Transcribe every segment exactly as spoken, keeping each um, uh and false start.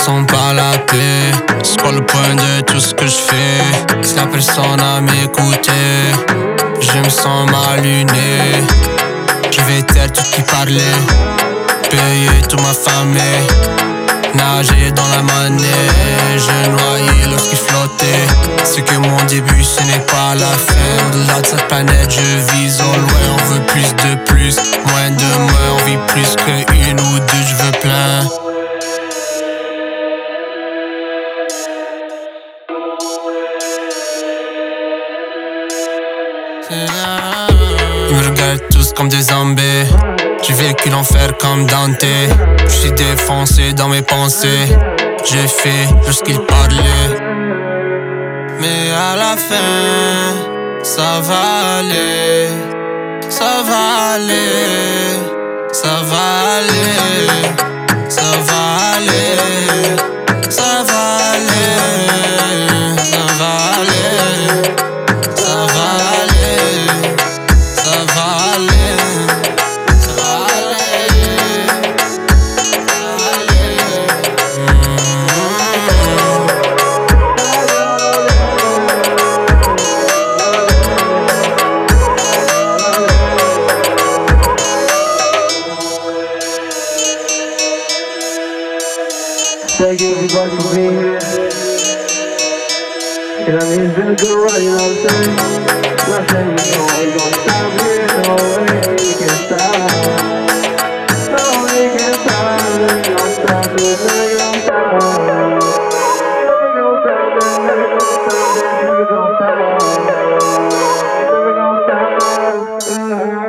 sens pas la paix. C'est quoi le point de tout ce que je fais si la personne à m'écouter? Je me sens mal luné. Je vais taire tout qui parlait, payer toute ma famille, nager dans la monnaie. Je noyais lorsqu'il flottait. C'est que mon début, ce n'est pas la fin. Au-delà de cette planète, je vise au loin. On veut plus de plus, moins de moins. On vit plus que une ou deux, je veux plein. Ils me regardent tous comme des zombies. J'ai vécu l'enfer comme Dante. Je suis défoncé dans mes pensées. J'ai fait juste ce qu'ils parlaient. Mais à la fin, ça va aller. Ça va aller. Ça va aller. Ça va aller. Ça va aller. Ça va aller. Ça va aller. Ça va aller. Ça va aller. Thank you everybody for being here. You know what I mean? It's been a good run, you know what I'm saying? Not saying we gonna, we gonna stop here, no way we can stop. No way we can stop, we gonna stop, we gonna stop. We gonna stop, we gonna stop, we gonna stop. We gonna stop.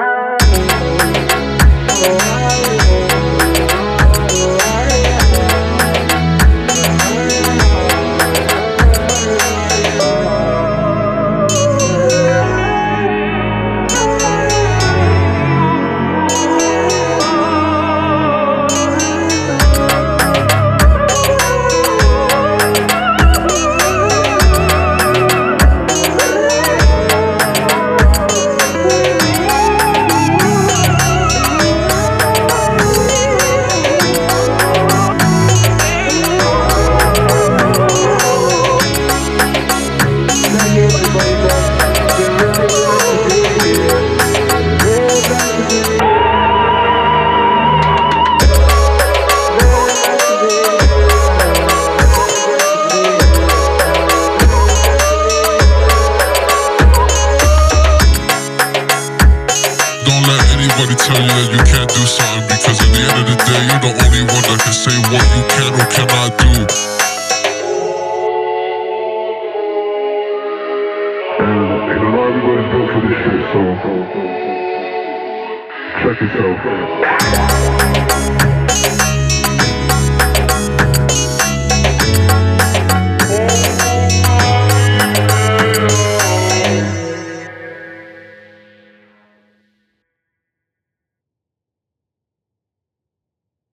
Nobody tell you that you can't do something, because at the end of the day, you're the only one that can say what you can or cannot do. And you know everybody's built for this shit, so check yourself.